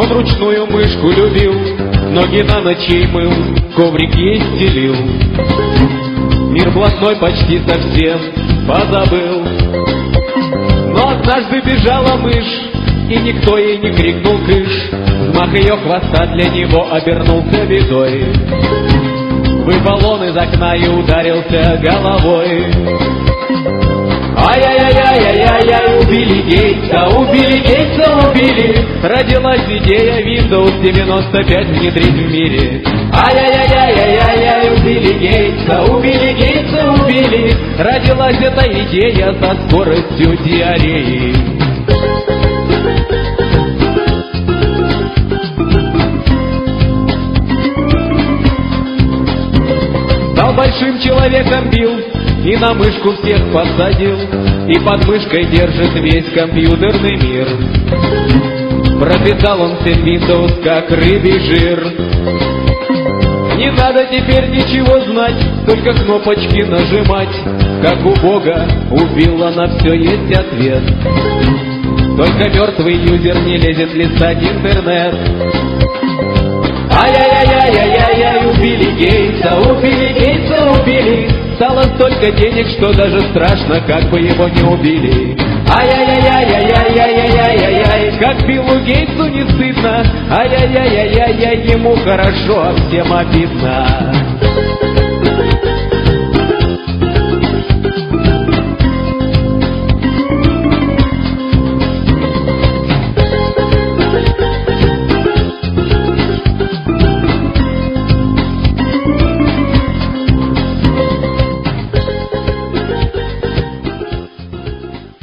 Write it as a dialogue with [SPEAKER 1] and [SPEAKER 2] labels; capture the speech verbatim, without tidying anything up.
[SPEAKER 1] Он ручную мышку любил, ноги на ночь ей мыл, коврик ей стелил. Мир блатной почти совсем позабыл. Но однажды бежала мышь, и никто ей не крикнул кыш. Взмах ее хвоста для него обернулся бедой. Выпал он из окна и ударился головой. Ай-яй-яй-яй-яй-яй, убили Гейтса, убили Гейтса, убили. Родилась идея Windows девяносто пять внедрить в мире. Ай-яй-яй-яй-яй-яй, убили Гейтса, убили Гейтса, убили. Родилась эта идея со скоростью диареи. Стал большим человеком Билл и на мышку всех посадил, и под мышкой держит весь компьютерный мир. Пропитал он всем Windows как рыбий жир. Не надо теперь ничего знать, только кнопочки нажимать. Как у Бога, у Билла на все есть ответ. Только мертвый юзер не лезет листать интернет. Ай-яй-яй-яй-яй-яй, убили Гейтса, убили Гейтса, убили. Стало столько денег, что даже страшно, как бы его не убили. Ай-яй-яй-яй-яй-яй-яй-яй-яй, как Биллу Гейтсу не стыдно. Ай-яй-яй-яй-яй-яй, ему хорошо, а всем обидно.